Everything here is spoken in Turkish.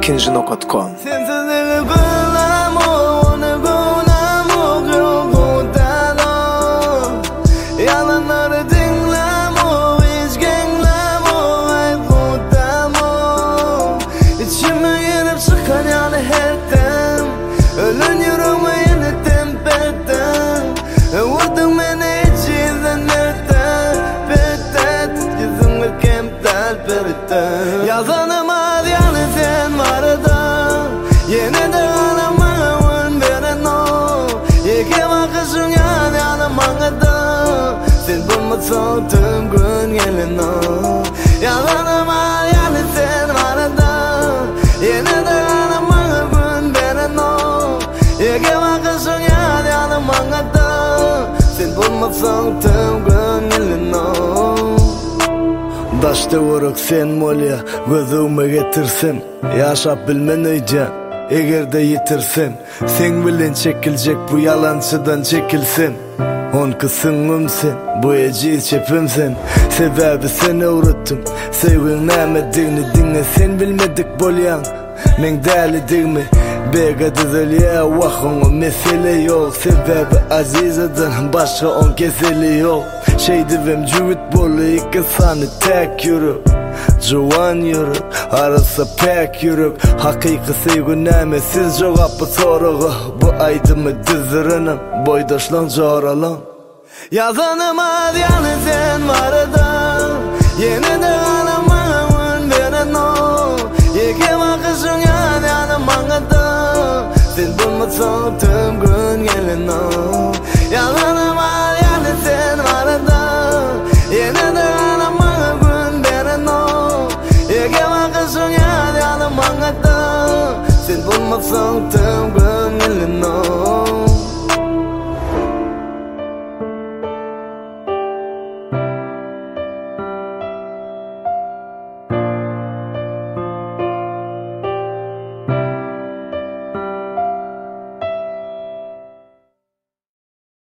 ikinci.com. Yazanım adyanı sen vardı, yine de alamağın veren o. Yeke bakışın yanım ağıdı, sen bulmasın tüm gün gelin o. Yazanım adyanı sen vardı, yine de alamağın veren o. Yeke bakışın yanım ağıdı, sen bulmasın tüm gün gelin o. Daşta vuruk sen molya, gözüme getirsin. Yaşap bilmen öyle, eğer de yitirsin. Sen bilen çekilecek bu yalancıdan çekilsin. On kısımımsın, bu eci çepimsin. Sebebi seni uğrattım, sevgin nemediğini dinle. Sen bilmedik bolyan, men deli digmi. Bega düzeliye vakın o mesele yok. Sebebi azizeden başka on keseli yok. Şey divim cüvit bolu iki sani tek yürü. Juvan yürü, arası pek yürü. Hakiki sevgi nemesiz cevapı soruğu. Bu aydımı düzürünüm, boydaşlan coralan. Yazanım adyanı sen vardı, yine de alamağın veren o. Yeke bakışın yanım ağıdı, sen bulmasın tüm gün gelin o. Yazanım adyanı sen vardı, yine de alamağın veren o. Yeke bakışın yanım ağıdı, sen bulmasın tüm gün